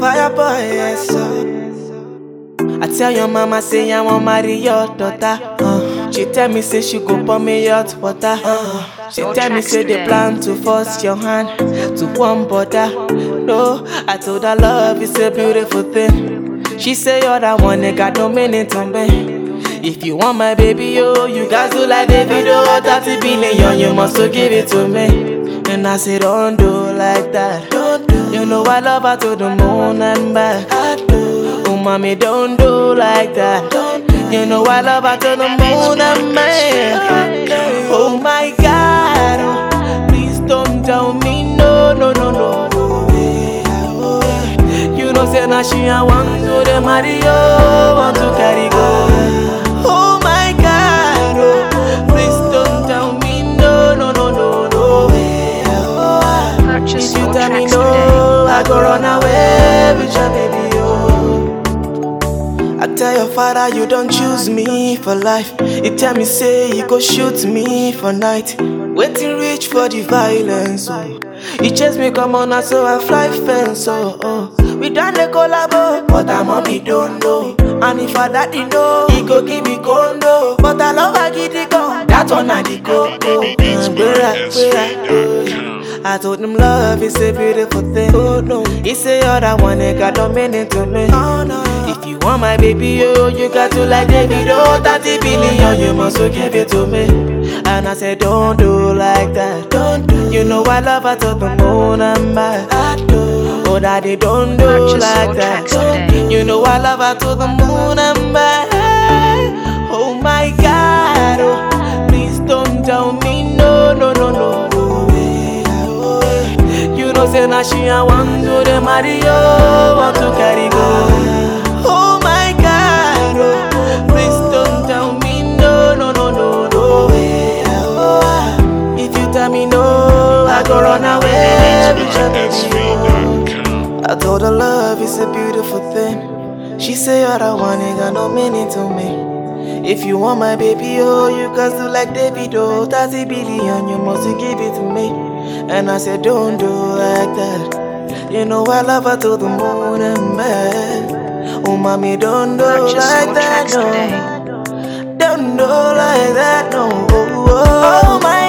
fire boy, yes, so. I tell your mama say I want marry your daughter. She tell me say she go pour me hot water. She tell me say they plan to force your hand to one border. No, I told her love is a beautiful thing. She say you're the one that got no meaning to me. If you want my baby, yo, you guys do like David, oh, 30 billion, you must so give it to me. And I say don't do like that. Don't do. You know I love her to the moon and back. I do. Oh mommy, don't do like that. Don't do. You know I love her to the moon and back. Oh my God, oh, please don't tell me no, no, no, no. You know say now she I want to the Mario, want to carry go. Oh my God, oh, please don't tell me no, no, no, no, no. If you tell me no, I go run away with your baby, oh. I tell your father you don't choose me for life. He tell me say you go shoot me for night. Waiting reach for the violence, oh. He chase me come on now so I fly fence, oh. We done the collabo, but our mommy don't know. And if her daddy know, he go give me condo. But I love her get it go, that one I the go. I told him love is a beautiful thing. Oh no, he say you're the one that got no meaning to me. Oh no, if you want my baby, yo, you got to like David, oh, 30 billion, you must so give it to me. And I said don't do like that. Don't do. You know I love her to the moon and back. I do. Oh daddy, don't do like that. You know I love her to the moon and back. Oh my God, oh, please don't tell me no, no, no, no. You know say now she I want to the Mario, want to carry go. Oh my God, oh, please don't tell me no, no, no, no, no. If you tell me no, I go run away with your baby. I told her love is a beautiful thing. She say you're the one, ain't got no meaning to me. If you want my baby, oh, you guys do like David, oh, 30 billion, you must give it to me. And I said don't do like that. You know I love her to the moon and back. Oh mommy, don't do like that, no. Don't do like that, no. Oh my